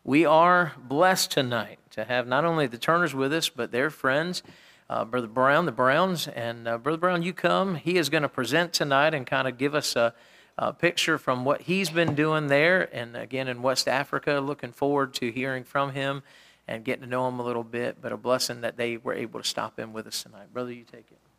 We are blessed tonight to have not only the Turners with us, but their friends, Brother Brown, the Browns. And Brother Brown, you come. He is going to present tonight and kind of give us a picture from what he's been doing there. And again, in West Africa, looking forward to hearing from him and getting to know him a little bit. But a blessing that they were able to stop in with us tonight. Brother, you take it.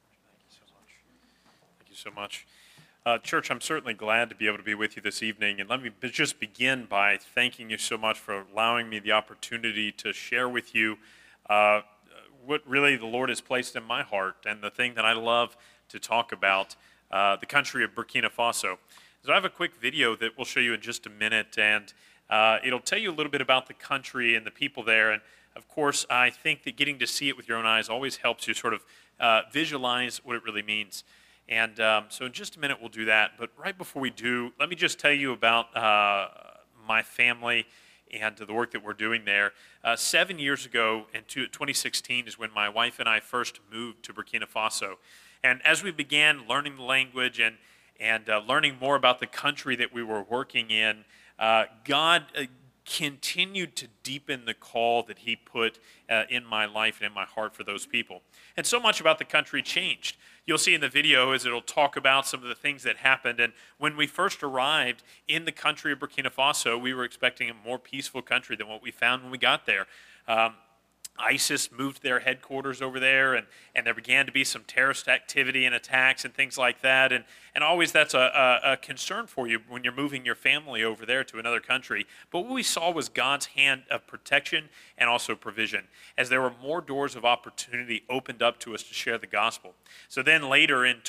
Thank you so much. Church, I'm certainly glad to be able to be with you this evening, and let me just begin by thanking you so much for allowing me the opportunity to share with you what really the Lord has placed in my heart and the thing that I love to talk about, the country of Burkina Faso. So I have a quick video that we'll show you in just a minute, and it'll tell you a little bit about the country and the people there, and of course, I think that getting to see it with your own eyes always helps you sort of visualize what it really means. And so in just a minute we'll do that. But right before we do, let me just tell you about my family and the work that we're doing there. 7 years ago, in 2016, is when my wife and I first moved to Burkina Faso. And as we began learning the language and learning more about the country that we were working in, God continued to deepen the call that he put in my life and in my heart for those people. And so much about the country changed. You'll see in the video as it'll talk about some of the things that happened. And when we first arrived in the country of Burkina Faso, we were expecting a more peaceful country than what we found when we got there. ISIS moved their headquarters over there, and there began to be some terrorist activity and attacks and things like that. And always that's a concern for you when you're moving your family over there to another country. But what we saw was God's hand of protection and also provision, as there were more doors of opportunity opened up to us to share the gospel. So then later in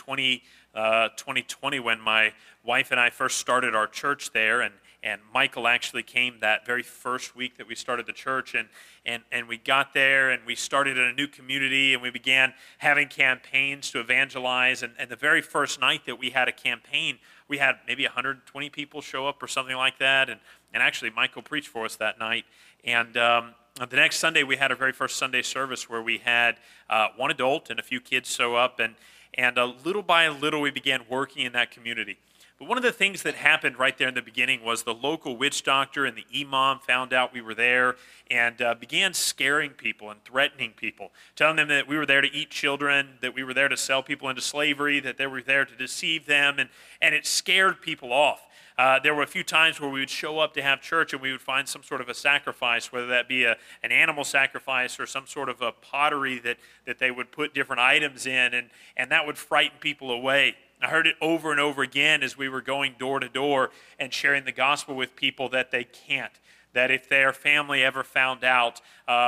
2020, when my wife and I first started our church there, and Michael actually came that very first week that we started the church, and we got there and we started in a new community and we began having campaigns to evangelize. And the very first night that we had a campaign, we had maybe 120 people show up or something like that. And actually Michael preached for us that night. And the next Sunday we had our very first Sunday service where we had one adult and a few kids show up. And little by little we began working in that community. But one of the things that happened right there in the beginning was the local witch doctor and the imam found out we were there and began scaring people and threatening people, telling them that we were there to eat children, that we were there to sell people into slavery, that they were there to deceive them, and it scared people off. There were a few times where we would show up to have church and we would find some sort of a sacrifice, whether that be an animal sacrifice or some sort of a pottery that they would put different items in, and that would frighten people away. I heard it over and over again as we were going door to door and sharing the gospel with people that they can't. That if their family ever found out,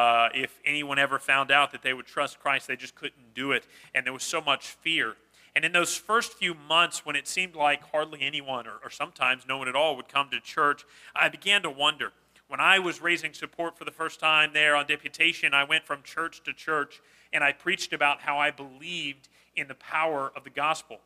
if anyone ever found out that they would trust Christ, they just couldn't do it. And there was so much fear. And in those first few months when it seemed like hardly anyone or sometimes no one at all would come to church, I began to wonder. When I was raising support for the first time there on deputation, I went from church to church and I preached about how I believed in the power of the gospel.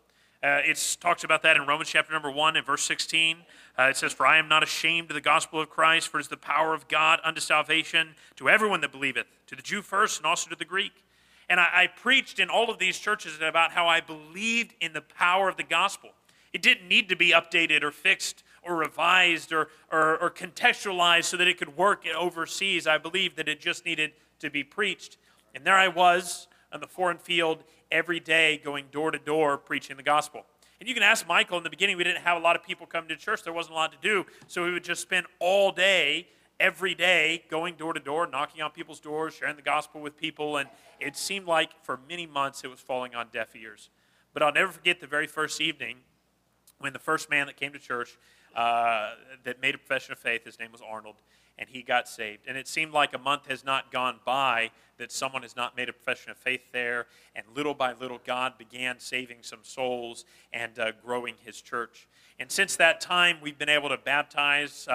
It talks about that in Romans chapter number 1 and verse 16. It says, "For I am not ashamed of the gospel of Christ, for it is the power of God unto salvation to everyone that believeth, to the Jew first and also to the Greek." And I preached in all of these churches about how I believed in the power of the gospel. It didn't need to be updated or fixed or revised or contextualized so that it could work overseas. I believed that it just needed to be preached. And there I was on the foreign field every day going door to door preaching the gospel. And you can ask Michael, in the beginning we didn't have a lot of people come to church. There wasn't a lot to do. So we would just spend all day, every day, going door to door, knocking on people's doors, sharing the gospel with people. And it seemed like for many months it was falling on deaf ears. But I'll never forget the very first evening when the first man that came to church that made a profession of faith, his name was Arnold, and he got saved. And it seemed like a month has not gone by that someone has not made a profession of faith there. And little by little, God began saving some souls and growing his church. And since that time, we've been able to baptize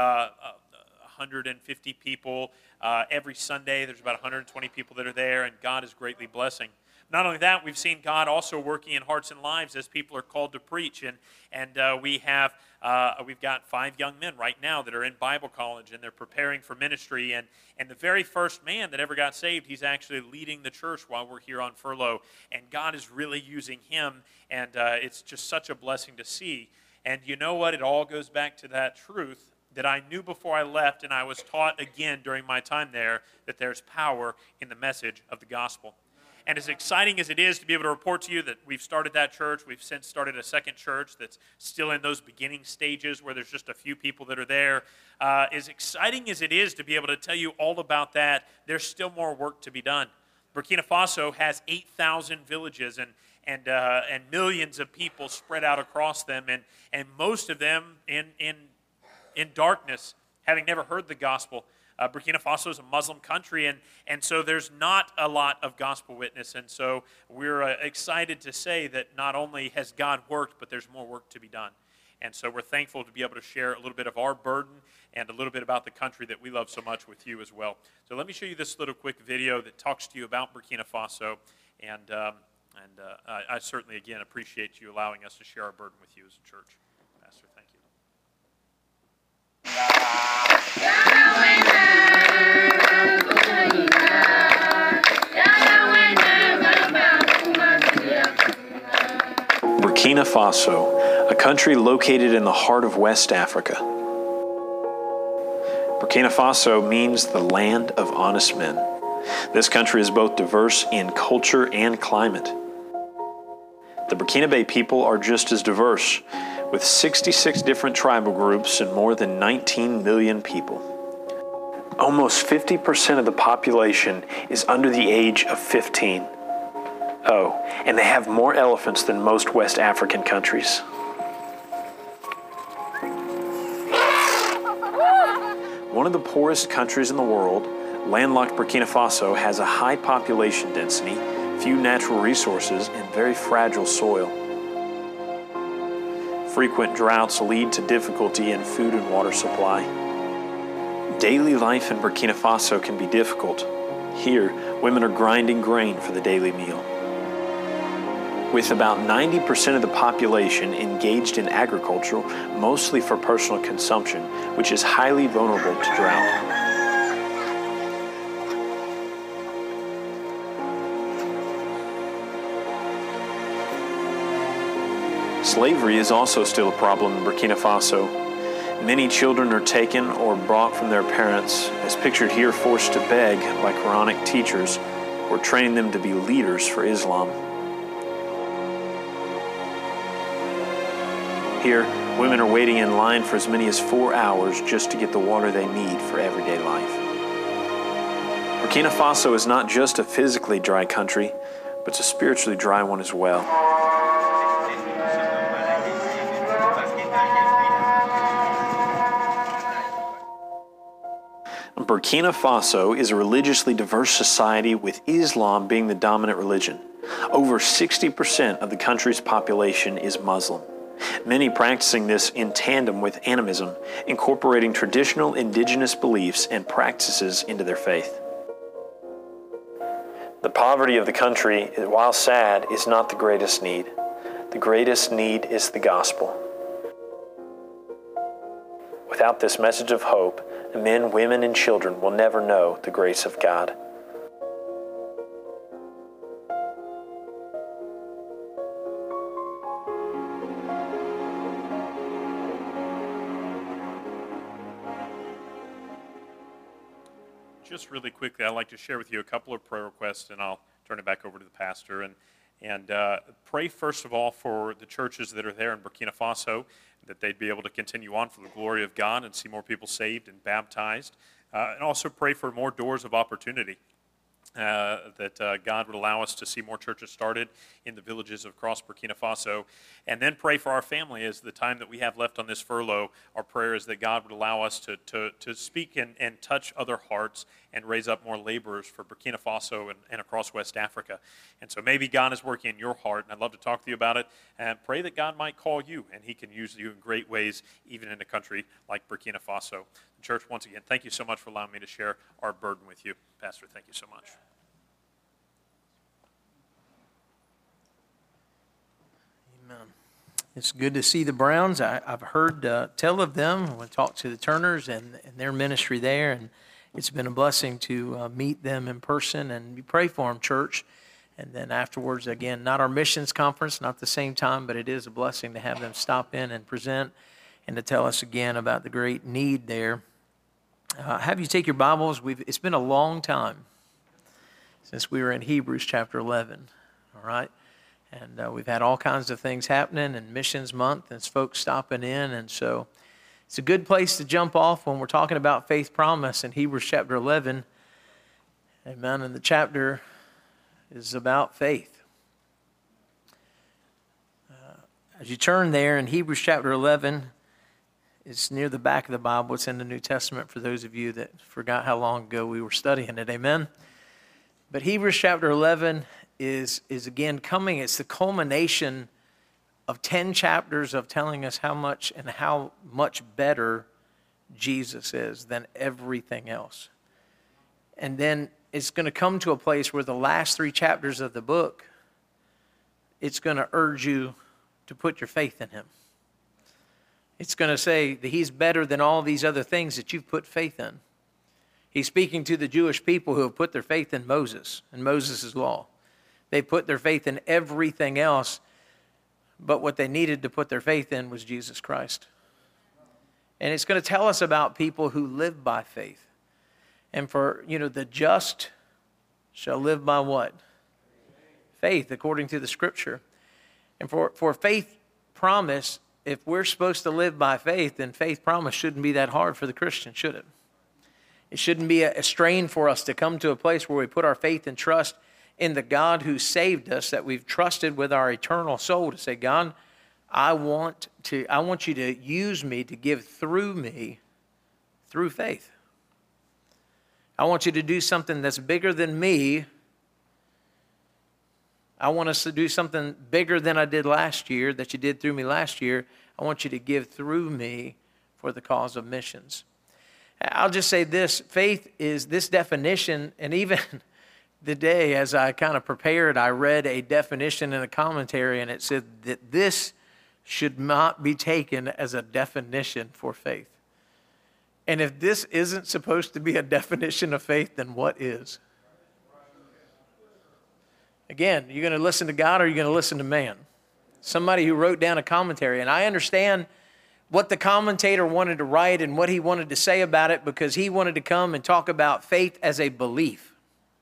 150 people every Sunday. There's about 120 people that are there, and God is greatly blessing. Not only that, we've seen God also working in hearts and lives as people are called to preach. And we've got 5 young men right now that are in Bible college, and they're preparing for ministry. And the very first man that ever got saved, he's actually leading the church while we're here on furlough. And God is really using him, and it's just such a blessing to see. And you know what? It all goes back to that truth that I knew before I left, and I was taught again during my time there, that there's power in the message of the gospel. And as exciting as it is to be able to report to you that we've started that church, we've since started a second church that's still in those beginning stages where there's just a few people that are there. As exciting as it is to be able to tell you all about that, there's still more work to be done. Burkina Faso has 8,000 villages and millions of people spread out across them, and most of them in darkness, having never heard the gospel. Burkina Faso is a Muslim country, and so there's not a lot of gospel witness. And so we're excited to say that not only has God worked, but there's more work to be done. And so we're thankful to be able to share a little bit of our burden and a little bit about the country that we love so much with you as well. So let me show you this little quick video that talks to you about Burkina Faso. And I certainly, again, appreciate you allowing us to share our burden with you as a church. Pastor, thank you. Burkina Faso, a country located in the heart of West Africa. Burkina Faso means the land of honest men. This country is both diverse in culture and climate. The Burkinabe people are just as diverse, with 66 different tribal groups and more than 19 million people. Almost 50% of the population is under the age of 15. Oh, and they have more elephants than most West African countries. One of the poorest countries in the world, landlocked Burkina Faso has a high population density, few natural resources, and very fragile soil. Frequent droughts lead to difficulty in food and water supply. Daily life in Burkina Faso can be difficult. Here, women are grinding grain for the daily meal. With about 90% of the population engaged in agriculture, mostly for personal consumption, which is highly vulnerable to drought. Slavery is also still a problem in Burkina Faso. Many children are taken or brought from their parents, as pictured here, forced to beg by Quranic teachers or training them to be leaders for Islam. Here, women are waiting in line for as many as 4 hours just to get the water they need for everyday life. Burkina Faso is not just a physically dry country, but it's a spiritually dry one as well. Burkina Faso is a religiously diverse society, with Islam being the dominant religion. Over 60% of the country's population is Muslim, many practicing this in tandem with animism, incorporating traditional indigenous beliefs and practices into their faith. The poverty of the country, while sad, is not the greatest need. The greatest need is the gospel. Without this message of hope, men, women, and children will never know the grace of God. Just really quickly, I'd like to share with you a couple of prayer requests, and I'll turn it back over to the pastor. And pray, first of all, for the churches that are there in Burkina Faso, that they'd be able to continue on for the glory of God and see more people saved and baptized. And also pray for more doors of opportunity, that God would allow us to see more churches started in the villages across Burkina Faso. And then pray for our family as the time that we have left on this furlough. Our prayer is that God would allow us to speak and touch other hearts and raise up more laborers for Burkina Faso and across West Africa. And so maybe God is working in your heart, and I'd love to talk to you about it. And pray that God might call you, and He can use you in great ways, even in a country like Burkina Faso. Church, once again, thank you so much for allowing me to share our burden with you. Pastor, thank you so much. Amen. It's good to see the Browns. I've heard tell of them when I talked to the Turners and their ministry there, and it's been a blessing to meet them in person, and we pray for them, church. And then afterwards, again, not our missions conference, not the same time, but it is a blessing to have them stop in and present. and to tell us again about the great need there. Have you take your Bibles? It's been a long time since we were in Hebrews chapter 11, all right? And we've had all kinds of things happening, and Missions Month, and folks stopping in, and so it's a good place to jump off when we're talking about faith promise in Hebrews chapter 11. Amen, and the chapter is about faith. As you turn there in Hebrews chapter 11, it's near the back of the Bible. It's in the New Testament for those of you that forgot how long ago we were studying it. Amen? But Hebrews chapter 11 is again coming. It's the culmination of 10 chapters of telling us how much and how much better Jesus is than everything else. And then it's going to come to a place where the last 3 chapters of the book, it's going to urge you to put your faith in him. It's going to say that he's better than all these other things that you've put faith in. He's speaking to the Jewish people who have put their faith in Moses and Moses' law. They put their faith in everything else, but what they needed to put their faith in was Jesus Christ. And it's going to tell us about people who live by faith. And for, the just shall live by what? Faith, according to the Scripture. And for faith promise, if we're supposed to live by faith, then faith promise shouldn't be that hard for the Christian, should it? It shouldn't be a strain for us to come to a place where we put our faith and trust in the God who saved us, that we've trusted with our eternal soul, to say, God, I want you to use me to give through me through faith. I want you to do something that's bigger than me. I want us to do something bigger than I did last year, that you did through me last year. I want you to give through me for the cause of missions. I'll just say this, faith is this definition, and even the day as I kind of prepared, I read a definition in a commentary, and it said that this should not be taken as a definition for faith. And if this isn't supposed to be a definition of faith, then what is? Again, you're going to listen to God or you're going to listen to man? Somebody who wrote down a commentary. And I understand what the commentator wanted to write and what he wanted to say about it, because he wanted to come and talk about faith as a belief.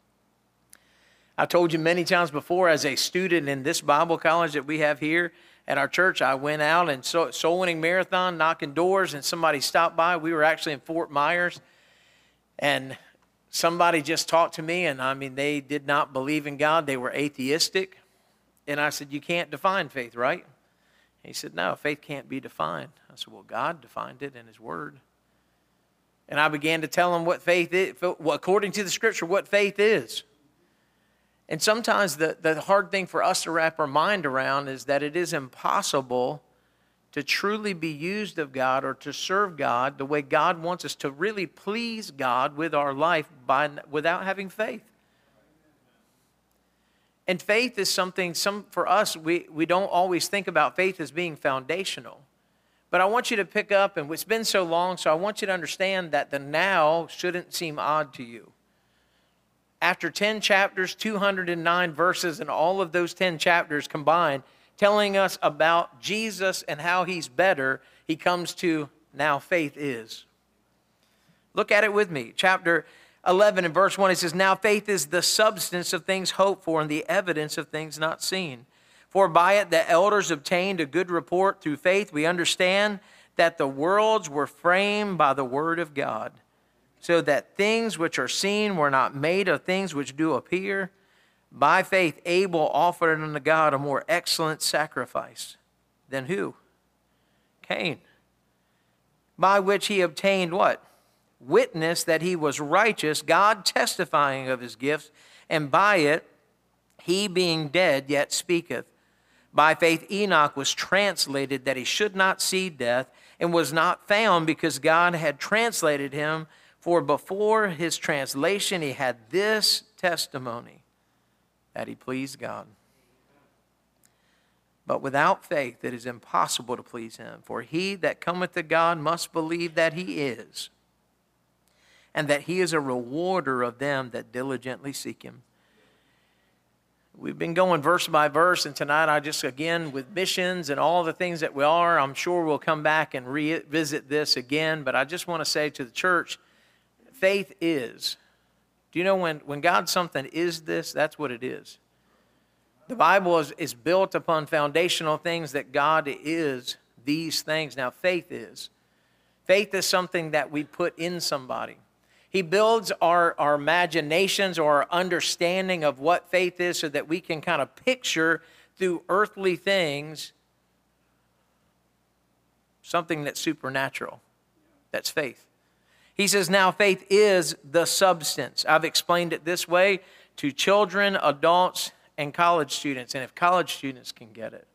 I told you many times before, as a student in this Bible college that we have here at our church, I went out and soul winning marathon, knocking doors, and somebody stopped by. We were actually in Fort Myers, and somebody just talked to me, and they did not believe in God. They were atheistic. And I said, you can't define faith, right? He said, no, faith can't be defined. I said, well, God defined it in his word. And I began to tell him what faith is, according to the Scripture, what faith is. And sometimes the hard thing for us to wrap our mind around is that it is impossible to truly be used of God or to serve God the way God wants us to really please God with our life without having faith. And faith is something, for us, we don't always think about faith as being foundational. But I want you to pick up, and it's been so long, so I want you to understand that the now shouldn't seem odd to you. After 10 chapters, 209 verses, and all of those 10 chapters combined, telling us about Jesus and how he's better, he comes to now faith is. Look at it with me. Chapter 11 and verse 1, it says, now faith is the substance of things hoped for and the evidence of things not seen. For by it the elders obtained a good report. Through faith we understand that the worlds were framed by the word of God, so that things which are seen were not made of things which do appear. By faith Abel offered unto God a more excellent sacrifice than who? Cain. By which he obtained what? Witness that he was righteous, God testifying of his gifts, and by it he being dead yet speaketh. By faith Enoch was translated that he should not see death, and was not found because God had translated him. For before his translation he had this testimony, that he pleased God. But without faith it is impossible to please him. For he that cometh to God must believe that he is, and that he is a rewarder of them that diligently seek him. We've been going verse by verse, and tonight I just, again, with missions and all the things that we are, I'm sure we'll come back and revisit this again, but I just want to say to the church, faith is. Do you know when God something is this, that's what it is. The Bible is built upon foundational things that God is these things. Now, faith is. Faith is something that we put in somebody. He builds our imaginations or our understanding of what faith is so that we can kind of picture through earthly things something that's supernatural. That's faith. He says, now faith is the substance. I've explained it this way to children, adults, and college students. And if college students can get it,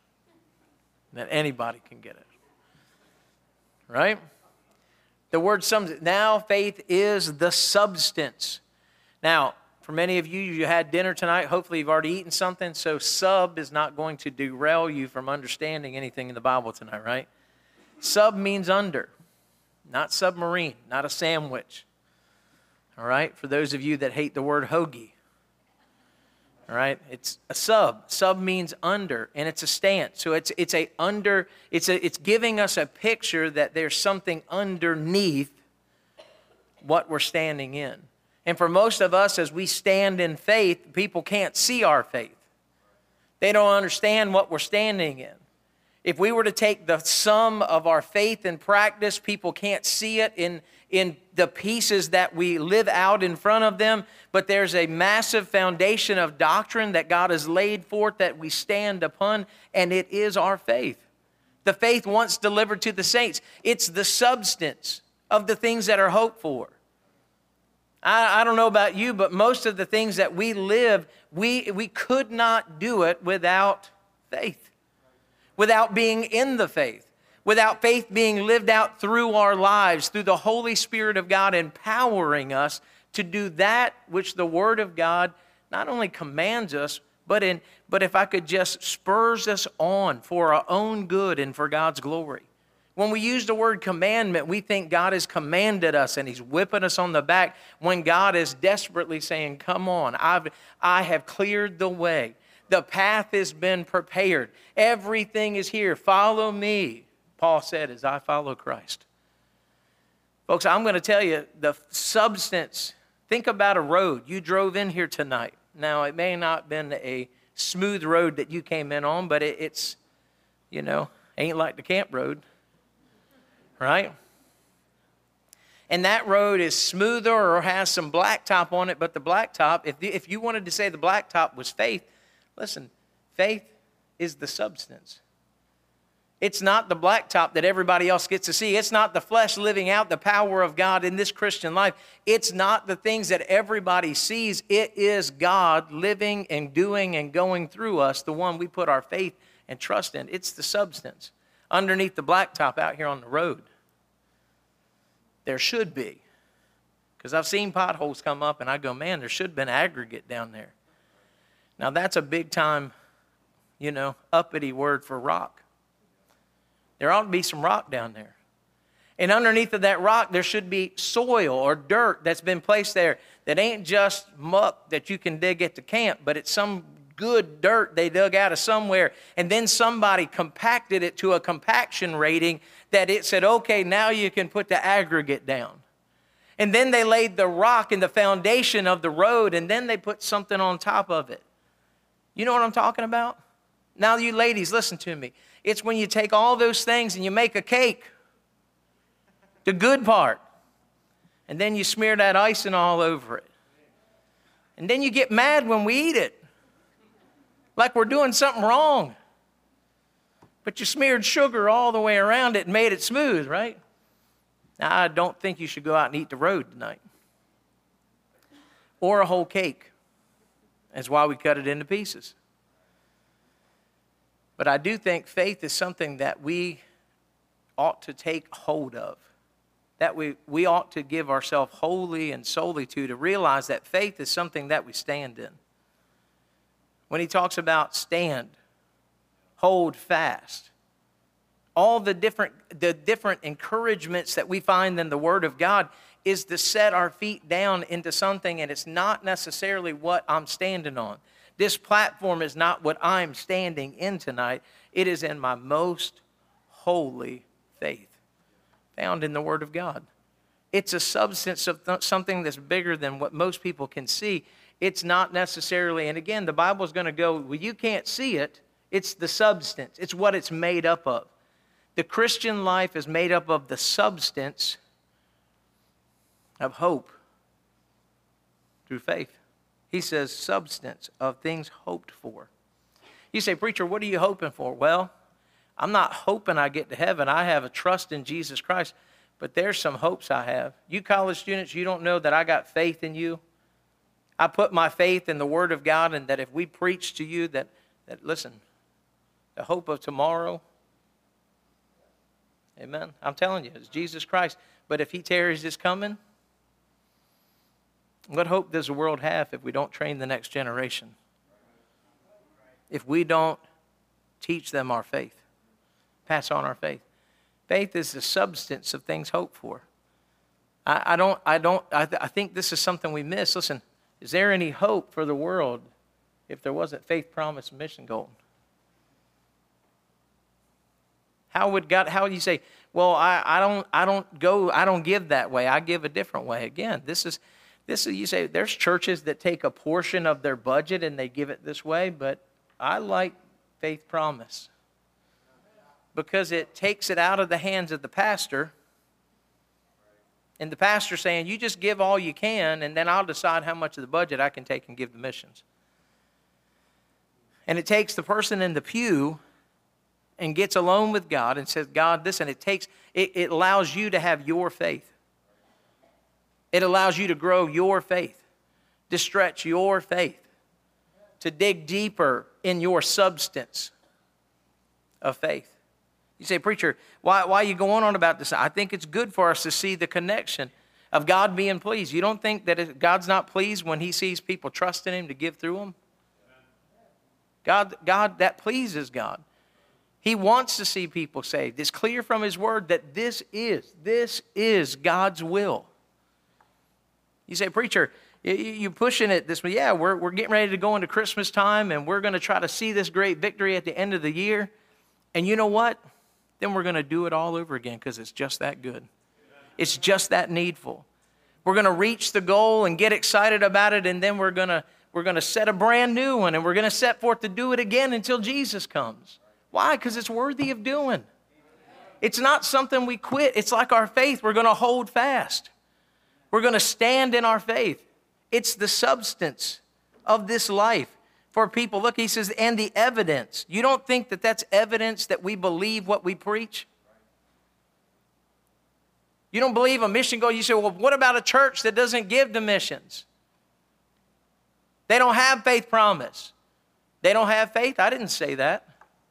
then anybody can get it. Right? The word substance. Now faith is the substance. Now, for many of you, you had dinner tonight. Hopefully you've already eaten something. So sub is not going to derail you from understanding anything in the Bible tonight, right? Sub means under. Not submarine, not a sandwich. All right? For those of you that hate the word hoagie. All right? It's a sub. Sub means under, and it's a stance. So it's giving us a picture that there's something underneath what we're standing in. And for most of us, as we stand in faith, people can't see our faith. They don't understand what we're standing in. If we were to take the sum of our faith and practice, people can't see it in the pieces that we live out in front of them, but there's a massive foundation of doctrine that God has laid forth that we stand upon, and it is our faith. The faith once delivered to the saints. It's the substance of the things that are hoped for. I don't know about you, but most of the things that we live, we could not do it without faith. Without being in the faith, without faith being lived out through our lives, through the Holy Spirit of God empowering us to do that which the Word of God not only commands us, but if I could just spurs us on for our own good and for God's glory. When we use the word commandment, we think God has commanded us and He's whipping us on the back, when God is desperately saying, come on, I have cleared the way. The path has been prepared. Everything is here. Follow me, Paul said, as I follow Christ. Folks, I'm going to tell you the substance. Think about a road. You drove in here tonight. Now, it may not have been a smooth road that you came in on, but it's, ain't like the camp road, right? And that road is smoother or has some blacktop on it, but the blacktop, if you wanted to say the blacktop was faith, listen, faith is the substance. It's not the blacktop that everybody else gets to see. It's not the flesh living out the power of God in this Christian life. It's not the things that everybody sees. It is God living and doing and going through us, the one we put our faith and trust in. It's the substance. Underneath the blacktop out here on the road, there should be. Because I've seen potholes come up and I go, man, there should have been aggregate down there. Now, that's a big-time, uppity word for rock. There ought to be some rock down there. And underneath of that rock, there should be soil or dirt that's been placed there that ain't just muck that you can dig at the camp, but it's some good dirt they dug out of somewhere. And then somebody compacted it to a compaction rating that it said, okay, now you can put the aggregate down. And then they laid the rock in the foundation of the road, and then they put something on top of it. You know what I'm talking about? Now, you ladies, listen to me. It's when you take all those things and you make a cake, the good part, and then you smear that icing all over it. And then you get mad when we eat it, like we're doing something wrong. But you smeared sugar all the way around it and made it smooth, right? Now, I don't think you should go out and eat the road tonight. Or a whole cake. That's why we cut it into pieces. But I do think faith is something that we ought to take hold of. That we ought to give ourselves wholly and solely to realize that faith is something that we stand in. When he talks about stand, hold fast, all the different encouragements that we find in the Word of God is to set our feet down into something, and it's not necessarily what I'm standing on. This platform is not what I'm standing in tonight. It is in my most holy faith found in the Word of God. It's a substance of something that's bigger than what most people can see. It's not necessarily, and again, the Bible's going to go, well, you can't see it. It's the substance. It's what it's made up of. The Christian life is made up of the substance of hope through faith. He says substance of things hoped for. You say, preacher, what are you hoping for? Well, I'm not hoping I get to heaven. I have a trust in Jesus Christ, but there's some hopes I have. You college students, you don't know that I got faith in you. I put my faith in the Word of God, and that if we preach to you that listen, the hope of tomorrow, amen, I'm telling you, it's Jesus Christ. But if He tarries His coming, what hope does the world have if we don't train the next generation? If we don't teach them our faith, pass on our faith. Faith is the substance of things hoped for. I think this is something we miss. Listen, is there any hope for the world if there wasn't faith, promise, and mission goal? How would you say, well, I don't give that way. I give a different way. Again, this is you say there's churches that take a portion of their budget and they give it this way, but I like faith promise because it takes it out of the hands of the pastor. And the pastor saying, you just give all you can, and then I'll decide how much of the budget I can take and give the missions. And it takes the person in the pew and gets alone with God and says, God, listen, it allows you to have your faith. It allows you to grow your faith, to stretch your faith, to dig deeper in your substance of faith. You say, preacher, why are you going on about this? I think it's good for us to see the connection of God being pleased. You don't think that God's not pleased when He sees people trusting Him to give through them? God, that pleases God. He wants to see people saved. It's clear from His Word that this is God's will. You say, preacher, you pushing it this way. Yeah, we're getting ready to go into Christmas time, and we're going to try to see this great victory at the end of the year. And you know what? Then we're going to do it all over again because it's just that good. It's just that needful. We're going to reach the goal and get excited about it, and then we're going to set a brand new one, and we're going to set forth to do it again until Jesus comes. Why? Because it's worthy of doing. It's not something we quit. It's like our faith. We're going to hold fast. We're going to stand in our faith. It's the substance of this life for people. Look, he says, and the evidence. You don't think that that's evidence that we believe what we preach? You don't believe a mission goal? You say, well, what about a church that doesn't give to missions? They don't have faith promise. They don't have faith? I didn't say that.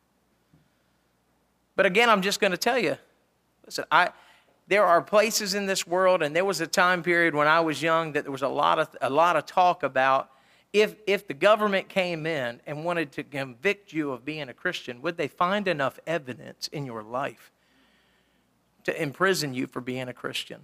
But again, I'm just going to tell you, listen, there are places in this world, and there was a time period when I was young that there was a lot of talk about if the government came in and wanted to convict you of being a Christian, would they find enough evidence in your life to imprison you for being a Christian?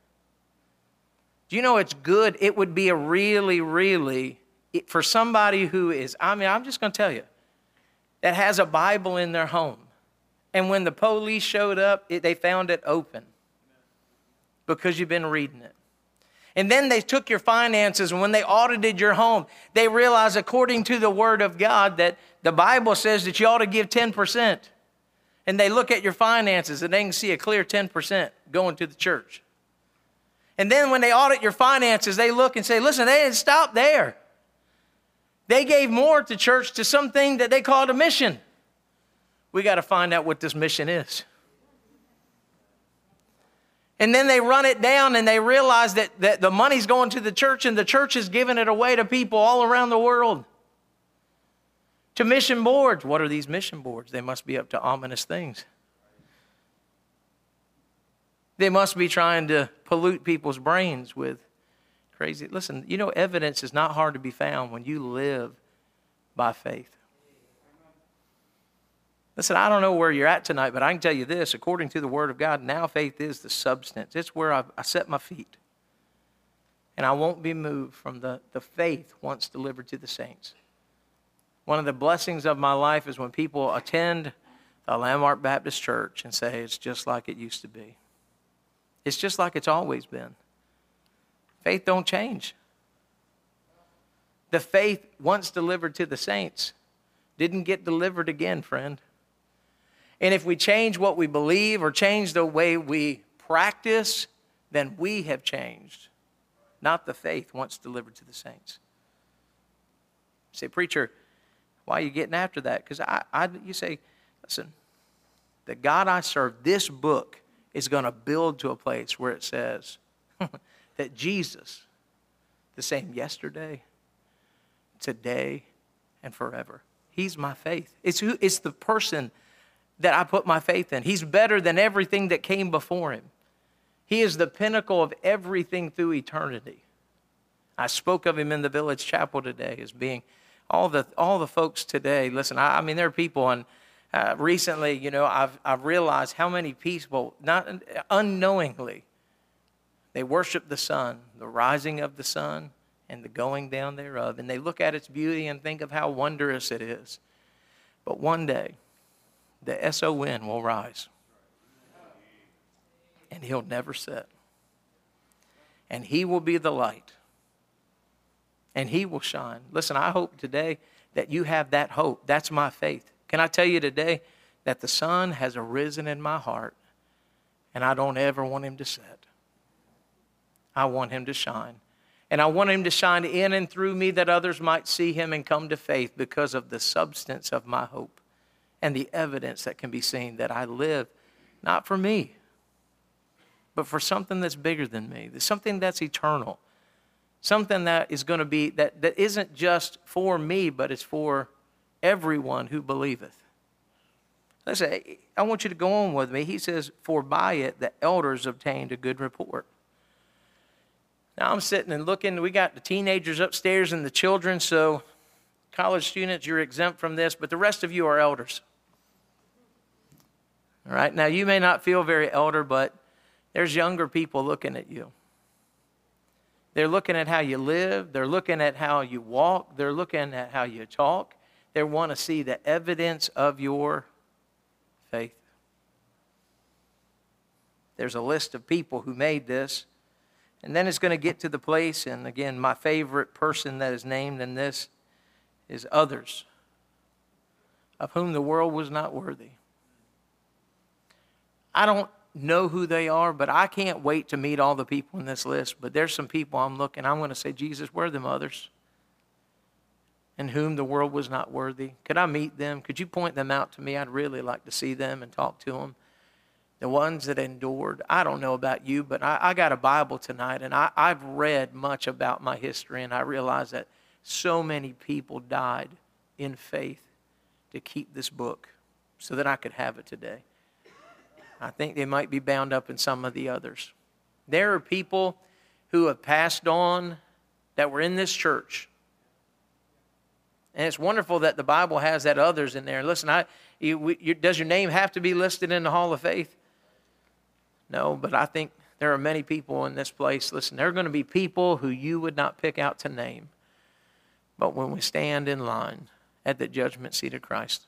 Do you know it's good? It would be a really, for somebody who is, I'm just going to tell you, that has a Bible in their home. And when the police showed up, they found it open because you've been reading it. And then they took your finances, and when they audited your home, they realized, according to the Word of God, that the Bible says that you ought to give 10%. And they look at your finances, and they can see a clear 10% going to the church. And then when they audit your finances, they look and say, listen, they didn't stop there. They gave more to church to something that they called a mission. We got to find out what this mission is. And then they run it down and they realize that the money's going to the church and the church is giving it away to people all around the world. To mission boards. What are these mission boards? They must be up to ominous things. They must be trying to pollute people's brains with crazy. Listen, you know, evidence is not hard to be found when you live by faith. Listen, I don't know where you're at tonight, but I can tell you this. According to the Word of God, now faith is the substance. It's where I set my feet. And I won't be moved from the faith once delivered to the saints. One of the blessings of my life is when people attend a Landmark Baptist Church and say, it's just like it used to be. It's just like it's always been. Faith don't change. The faith once delivered to the saints didn't get delivered again, friend. And if we change what we believe or change the way we practice, then we have changed, not the faith once delivered to the saints. You say, preacher, why are you getting after that? Because you say, listen, the God I serve, this book is going to build to a place where it says that Jesus, the same yesterday, today, and forever. He's my faith. It's the person that I put my faith in. He's better than everything that came before him. He is the pinnacle of everything through eternity. I spoke of him in the Village Chapel today as being all the folks today. Listen, I mean, there are people, and recently, you know, I've realized how many people, not unknowingly, they worship the sun, the rising of the sun, and the going down thereof. And they look at its beauty and think of how wondrous it is. But one day, the S-O-N will rise. And he'll never set. And he will be the light. And he will shine. Listen, I hope today that you have that hope. That's my faith. Can I tell you today that the sun has arisen in my heart, and I don't ever want him to set. I want him to shine. And I want him to shine in and through me that others might see him and come to faith because of the substance of my hope and the evidence that can be seen that I live not for me, but for something that's bigger than me, something that's eternal, something that is going to be, that isn't just for me, but it's for everyone who believeth. Listen, I want you to go on with me. He says, for by it the elders obtained a good report. Now I'm sitting and looking, we got the teenagers upstairs and the children, so college students, you're exempt from this, but the rest of you are elders. All right, now you may not feel very elder, but there's younger people looking at you. They're looking at how you live, they're looking at how you walk, they're looking at how you talk. They want to see the evidence of your faith. There's a list of people who made this. And then it's going to get to the place, and again, my favorite person that is named in this is others, of whom the world was not worthy. I don't know who they are, but I can't wait to meet all the people in this list. But there's some people I'm going to say, Jesus, where are them others? In whom the world was not worthy. Could I meet them? Could you point them out to me? I'd really like to see them and talk to them. The ones that endured. I don't know about you, but I got a Bible tonight, and I've read much about my history, and I realize that so many people died in faith to keep this book so that I could have it today. I think they might be bound up in some of the others. There are people who have passed on that were in this church. And it's wonderful that the Bible has that others in there. Listen, does your name have to be listed in the Hall of Faith? No, but I think there are many people in this place. Listen, there are going to be people who you would not pick out to name. But when we stand in line at the judgment seat of Christ,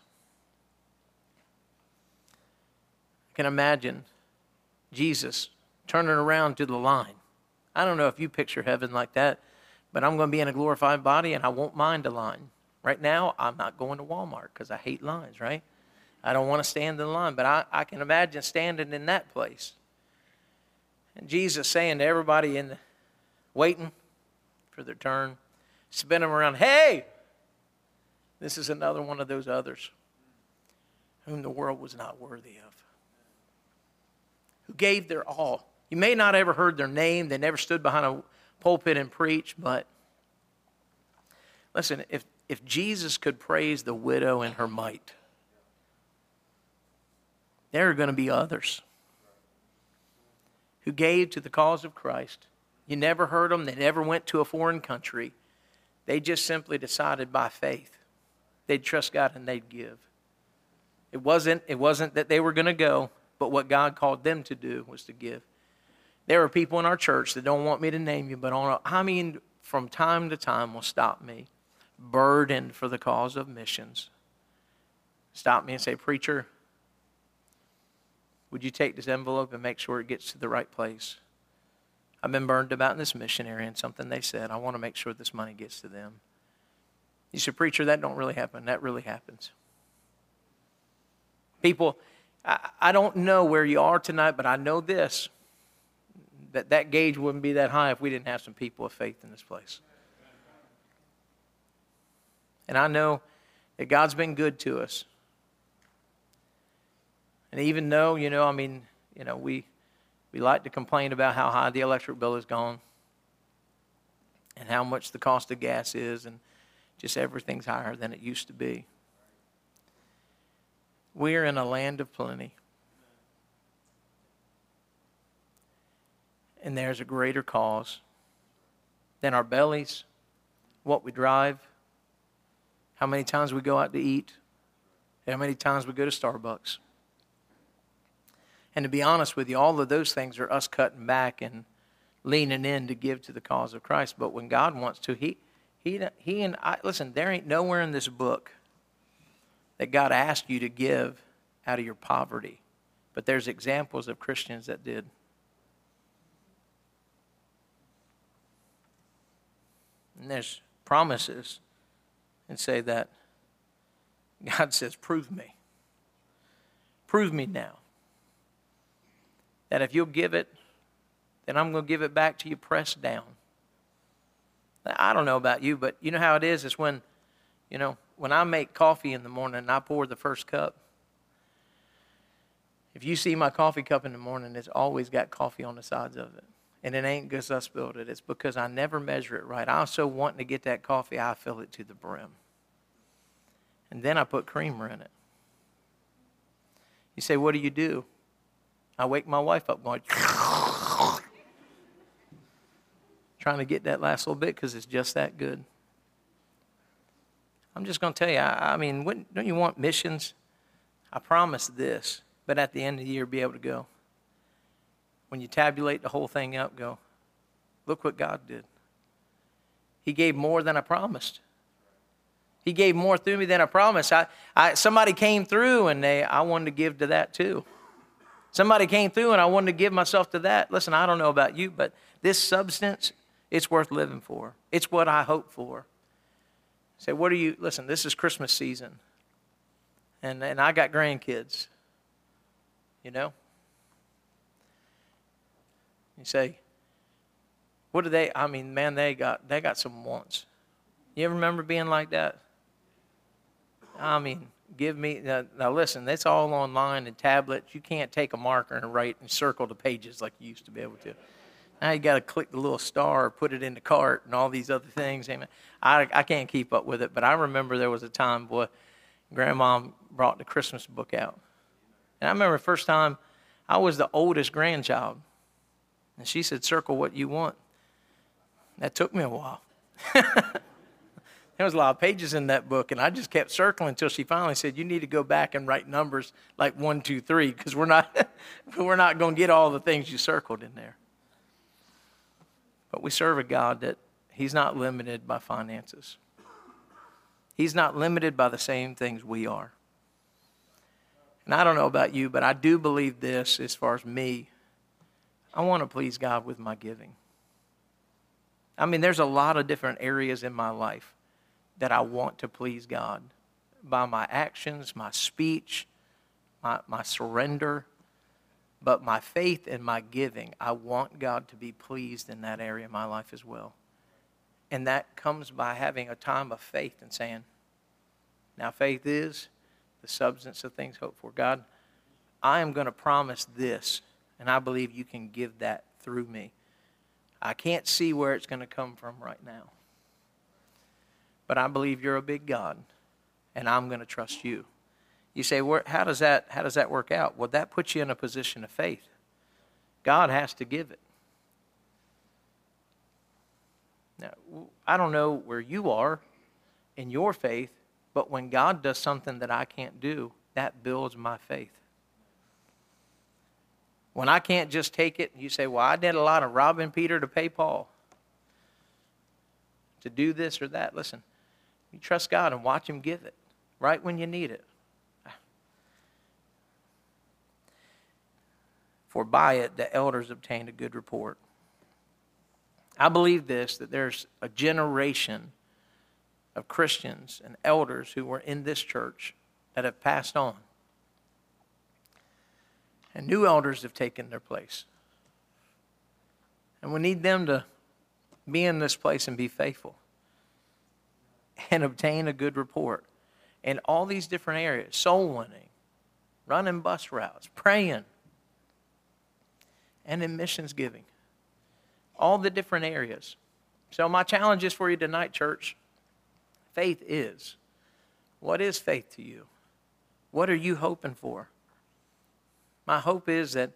I can imagine Jesus turning around to the line. I don't know if you picture heaven like that, but I'm going to be in a glorified body and I won't mind a line. Right now, I'm not going to Walmart because I hate lines, right? I don't want to stand in line, but I can imagine standing in that place. And Jesus saying to everybody waiting for their turn, spin them around, hey, this is another one of those others whom the world was not worthy of, who gave their all. You may not ever heard their name. They never stood behind a pulpit and preached, but listen, if Jesus could praise the widow in her mite, there are going to be others who gave to the cause of Christ. You never heard them. They never went to a foreign country. They just simply decided by faith they'd trust God and they'd give. It wasn't that they were going to go, but what God called them to do was to give. There are people in our church that don't want me to name you, but from time to time will stop me. burdened for the cause of missions, stop me and say, "Preacher, would you take this envelope and make sure it gets to the right place? I've been burned about in this missionary and something they said. I want to make sure this money gets to them." You say, "Preacher, that don't really happen." That really happens. People, I don't know where you are tonight, but I know this, that gauge wouldn't be that high if we didn't have some people of faith in this place. And I know that God's been good to us. And even though, we like to complain about how high the electric bill has gone and how much the cost of gas is, and just everything's higher than it used to be. We're in a land of plenty. And there's a greater cause than our bellies, what we drive, how many times we go out to eat, how many times we go to Starbucks. And to be honest with you, all of those things are us cutting back and leaning in to give to the cause of Christ. But when God wants to, He and I, listen, there ain't nowhere in this book that God asked you to give out of your poverty. But there's examples of Christians that did. And there's promises and say that God says, "Prove me. Prove me now. That if you'll give it, then I'm going to give it back to you pressed down." I don't know about you, but you know how it is? It's when I make coffee in the morning and I pour the first cup. If you see my coffee cup in the morning, it's always got coffee on the sides of it. And it ain't because I spilled it. It's because I never measure it right. I was so wanting to get that coffee, I fill it to the brim. And then I put creamer in it. You say, "What do? I wake my wife up going, trying to get that last little bit because it's just that good. I'm just going to tell you, don't you want missions? I promise this, but at the end of the year, be able to go. When you tabulate the whole thing up, go, "Look what God did. He gave more than I promised. He gave more through me than I promised." Somebody came through and I wanted to give to that too. Somebody came through and I wanted to give myself to that. Listen, I don't know about you, but this substance, it's worth living for. It's what I hope for. Say, listen, this is Christmas season. And I got grandkids. You say, what do they, they got some wants. You ever remember being like that? Give me, now listen, that's all online and tablets. You can't take a marker and write and circle the pages like you used to be able to. Now you got to click the little star or put it in the cart and all these other things. I can't keep up with it, but I remember there was a time, boy, Grandma brought the Christmas book out. And I remember the first time I was the oldest grandchild. And she said, "Circle what you want." That took me a while. There was a lot of pages in that book, and I just kept circling until she finally said, "You need to go back and write numbers like 1, 2, 3, because we're not going to get all the things you circled in there." But we serve a God that He's not limited by finances. He's not limited by the same things we are. And I don't know about you, but I do believe this as far as me. I want to please God with my giving. There's a lot of different areas in my life that I want to please God by my actions, my speech, my surrender, but my faith and my giving. I want God to be pleased in that area of my life as well. And that comes by having a time of faith and saying, now faith is the substance of things hoped for. God, I am going to promise this, and I believe you can give that through me. I can't see where it's going to come from right now. But I believe you're a big God, and I'm going to trust you. You say, how does that work out? Well, that puts you in a position of faith. God has to give it. Now, I don't know where you are in your faith, but when God does something that I can't do, that builds my faith. When I can't just take it, you say, well, I did a lot of robbing Peter to pay Paul to do this or that. Listen, You trust God and watch him give it right when you need it. For by it the elders obtained a good report. I believe this, that there's a generation of Christians and elders who were in this church that have passed on. And new elders have taken their place. And we need them to be in this place and be faithful and obtain a good report in all these different areas. Soul winning, running bus routes, praying, and in missions giving. All the different areas. So my challenge is for you tonight, church. Faith is. What is faith to you? What are you hoping for? My hope is that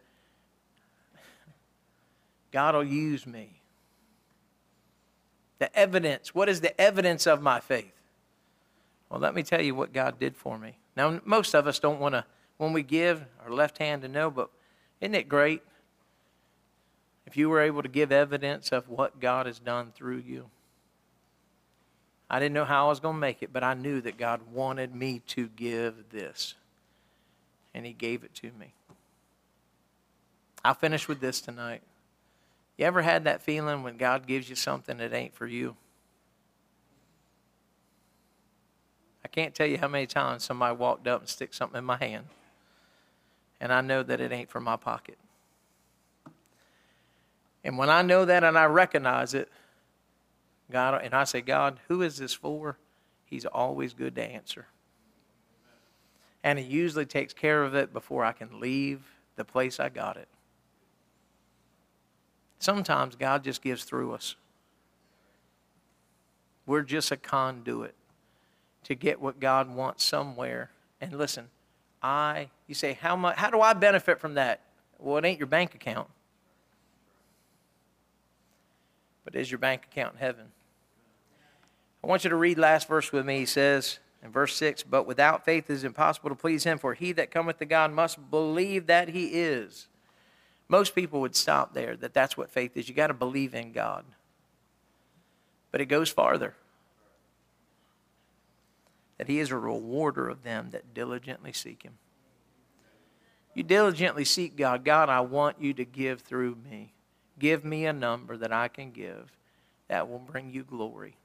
God will use me. The evidence. What is the evidence of my faith? Well, let me tell you what God did for me. Now, most of us don't want to, when we give, our left hand to know, but isn't it great if you were able to give evidence of what God has done through you? I didn't know how I was going to make it, but I knew that God wanted me to give this. And he gave it to me. I'll finish with this tonight. You ever had that feeling when God gives you something that ain't for you? I can't tell you how many times somebody walked up and stick something in my hand, and I know that it ain't for my pocket. And when I know that and I recognize it, God, and I say, God, who is this for? He's always good to answer. And he usually takes care of it before I can leave the place I got it. Sometimes God just gives through us. We're just a conduit to get what God wants somewhere. And listen, you say, how do I benefit from that? Well, it ain't your bank account. But it is your bank account in heaven. I want you to read last verse with me. He says in verse 6, but without faith it is impossible to please him, for he that cometh to God must believe that he is. Most people would stop there, that's what faith is. You got to believe in God. But it goes farther. That he is a rewarder of them that diligently seek him. You diligently seek God. God, I want you to give through me. Give me a number that I can give that will bring you glory.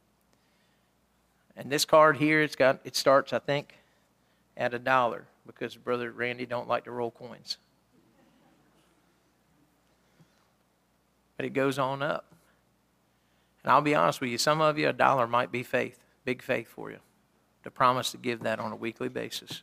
And this card here, it starts, I think, at $1 because Brother Randy don't like to roll coins. But it goes on up. And I'll be honest with you, some of you, $1 might be faith, big faith for you, to promise to give that on a weekly basis.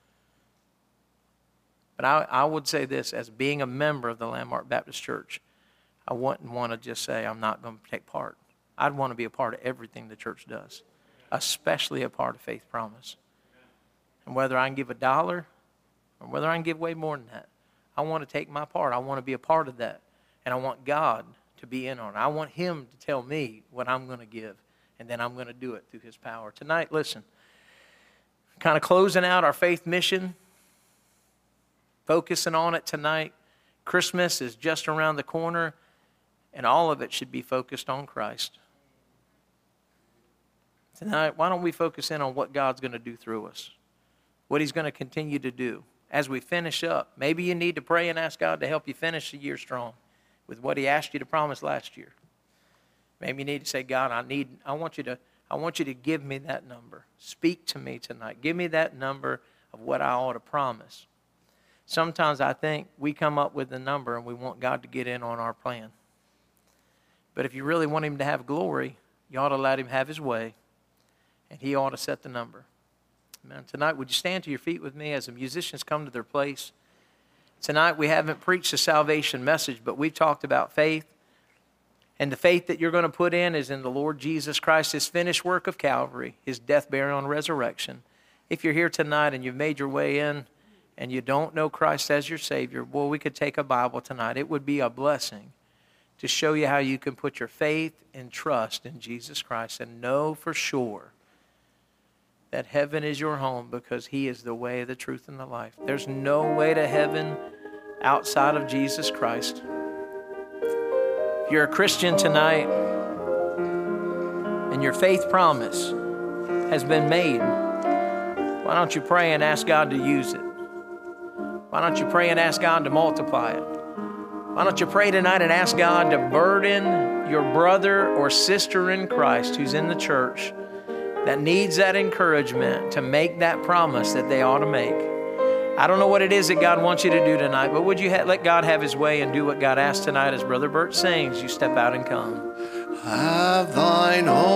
But I would say this, as being a member of the Landmark Baptist Church, I wouldn't want to just say I'm not going to take part. I'd want to be a part of everything the church does, especially a part of Faith Promise. And whether I can give $1 or whether I can give way more than that, I want to take my part. I want to be a part of that. And I want God to be in on it. I want him to tell me what I'm going to give, and then I'm going to do it through his power. Tonight, listen, kind of closing out our faith mission, focusing on it tonight. Christmas is just around the corner, and all of it should be focused on Christ. Tonight, why don't we focus in on what God's going to do through us, what he's going to continue to do as we finish up. Maybe you need to pray and ask God to help you finish the year strong with what he asked you to promise last year. Maybe you need to say, God, I want you to give me that number. Speak to me tonight. Give me that number of what I ought to promise. Sometimes I think we come up with the number and we want God to get in on our plan. But if you really want him to have glory, you ought to let him have his way, and he ought to set the number. Amen. Tonight, would you stand to your feet with me as the musicians come to their place? Tonight, we haven't preached the salvation message, but we've talked about faith. And the faith that you're going to put in is in the Lord Jesus Christ, his finished work of Calvary, his death, burial, and resurrection. If you're here tonight and you've made your way in and you don't know Christ as your Savior, well, we could take a Bible tonight. It would be a blessing to show you how you can put your faith and trust in Jesus Christ and know for sure that heaven is your home because he is the way, the truth, and the life. There's no way to heaven outside of Jesus Christ. If you're a Christian tonight and your faith promise has been made. Why don't you pray and ask God to use it? Why don't you pray and ask God to multiply it? Why don't you pray tonight and ask God to burden your brother or sister in Christ who's in the church that needs that encouragement to make that promise that they ought to make? I don't know what it is that God wants you to do tonight, but would you let God have His way and do what God asked tonight as Brother Bert sings, you step out and come. Have thine own